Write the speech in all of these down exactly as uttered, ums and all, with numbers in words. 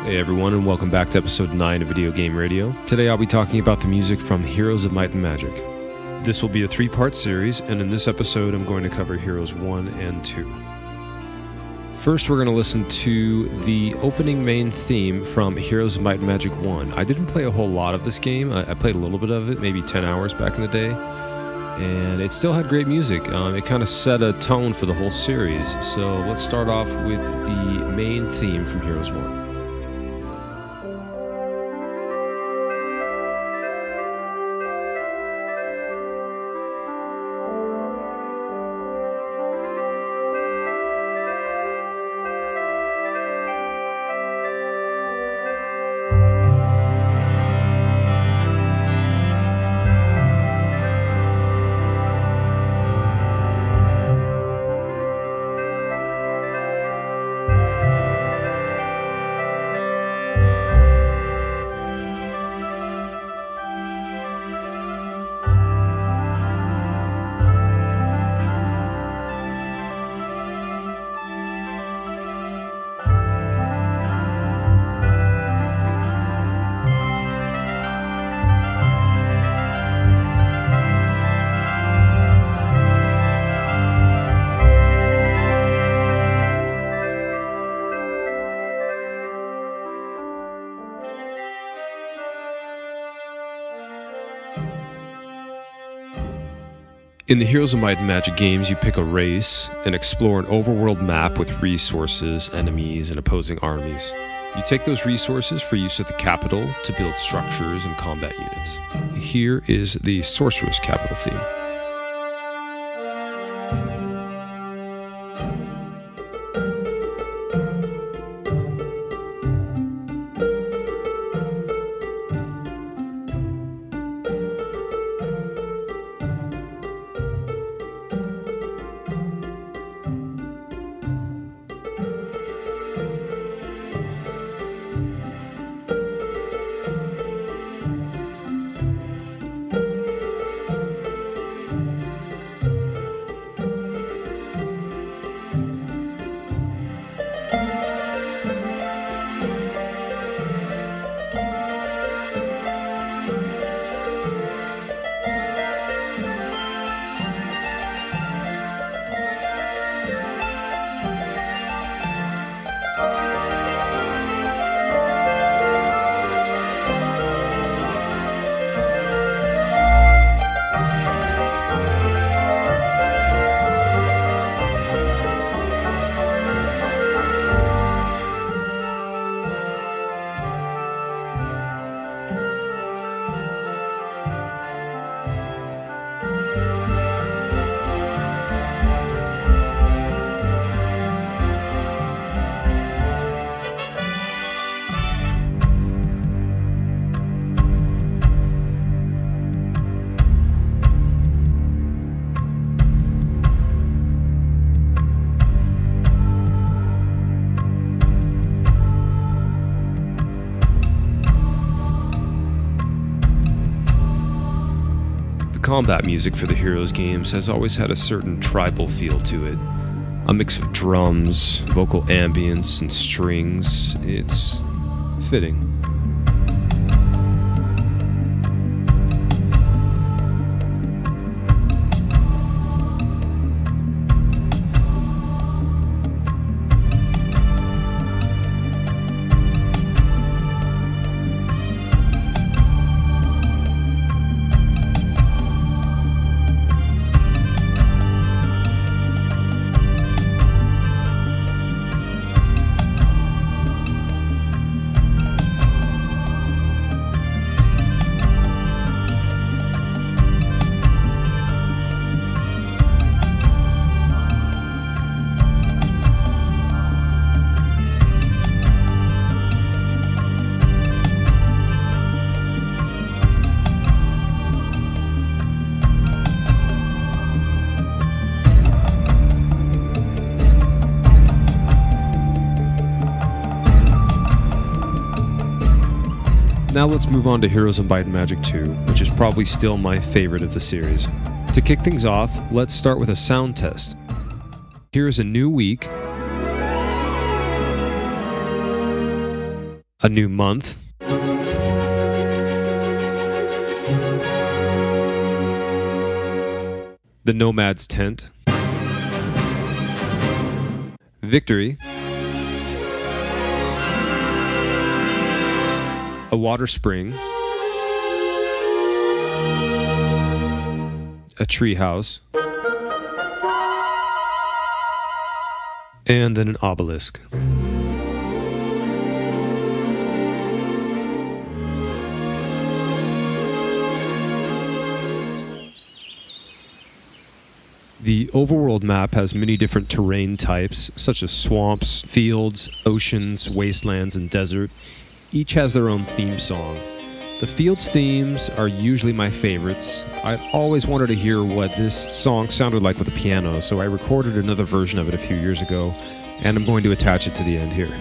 Hey everyone, and welcome back to episode nine of Video Game Radio. Today I'll be talking about the music from Heroes of Might and Magic. This will be a three-part series, and in this episode I'm going to cover Heroes one and two. First, we're going to listen to the opening main theme from Heroes of Might and Magic one. I didn't play a whole lot of this game. I, I played a little bit of it, maybe ten hours back in the day, and it still had great music. Um, it kind of set a tone for the whole series. So let's start off with the main theme from Heroes one. In the Heroes of Might and Magic games, you pick a race and explore an overworld map with resources, enemies, and opposing armies. You take those resources for use at the capital to build structures and combat units. Here is the Sorcerer's Capital theme. Combat music for the Heroes games has always had a certain tribal feel to it. A mix of drums, vocal ambience, and strings. It's fitting. Now let's move on to Heroes of Might and Magic two, which is probably still my favorite of the series. To kick things off, let's start with a sound test. Here's a new week A new month. The Nomad's Tent. Victory. A water spring. A tree house. And then an obelisk. The overworld map has many different terrain types, such as swamps, fields, oceans, wastelands, and desert. Each has their own theme song. The fields themes are usually my favorites. I've always wanted to hear what this song sounded like with a piano, so I recorded another version of it a few years ago, and I'm going to attach it to the end here.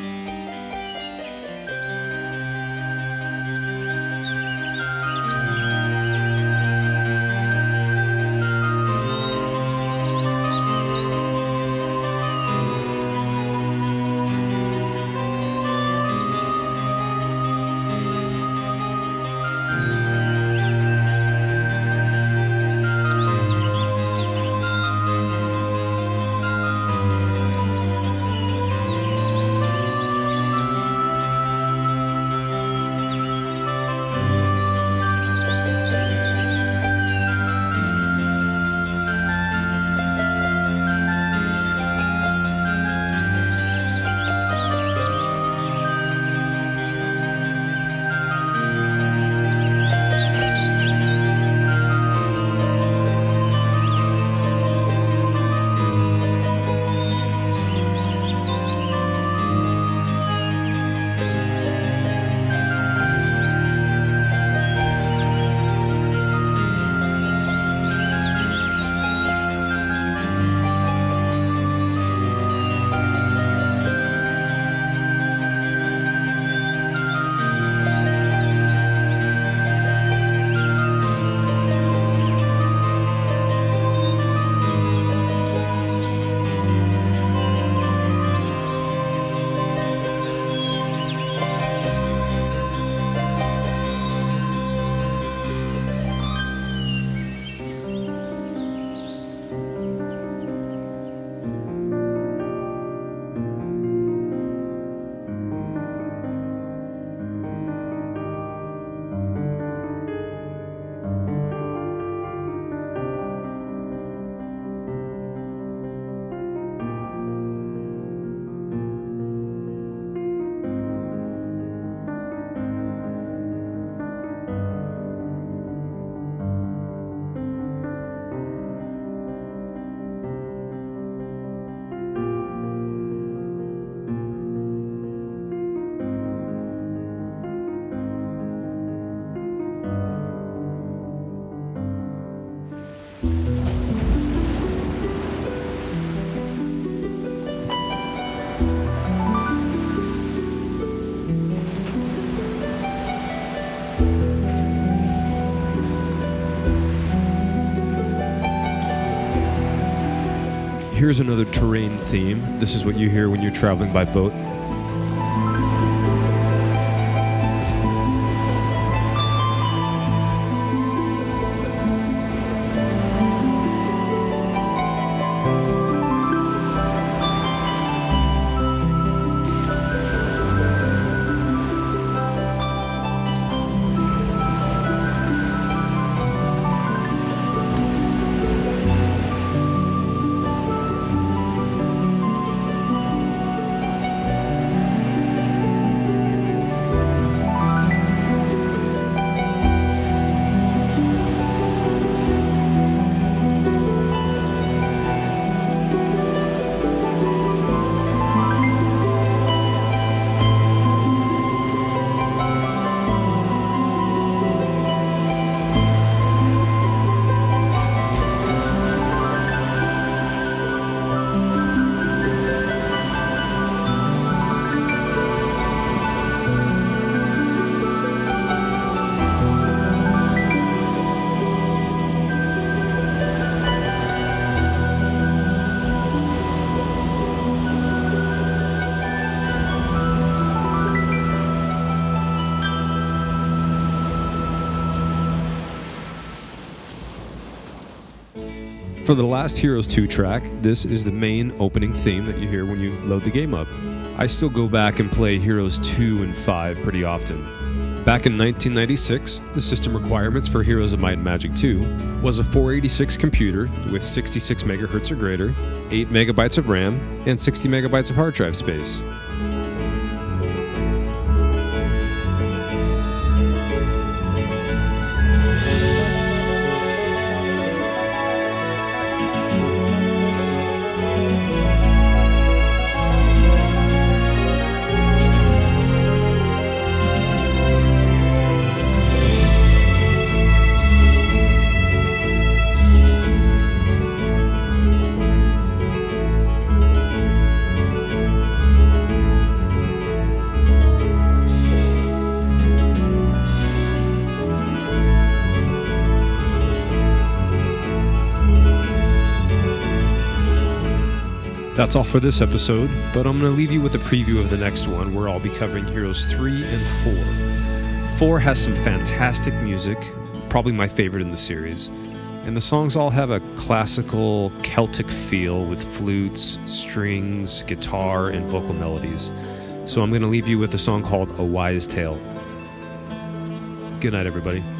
Here's another terrain theme. This is what you hear when you're traveling by boat. For the last Heroes two track, this is the main opening theme that you hear when you load the game up. I still go back and play Heroes two and five pretty often. Back in nineteen ninety-six, the system requirements for Heroes of Might and Magic two was a four eighty-six computer with sixty-six megahertz or greater, eight megabytes of RAM, and sixty megabytes of hard drive space. That's all for this episode, but I'm going to leave you with a preview of the next one, where I'll be covering Heroes three and four. four has some fantastic music, probably my favorite in the series, and the songs all have a classical Celtic feel with flutes, strings, guitar, and vocal melodies. So I'm going to leave you with a song called A Wise Tale. Good night, everybody.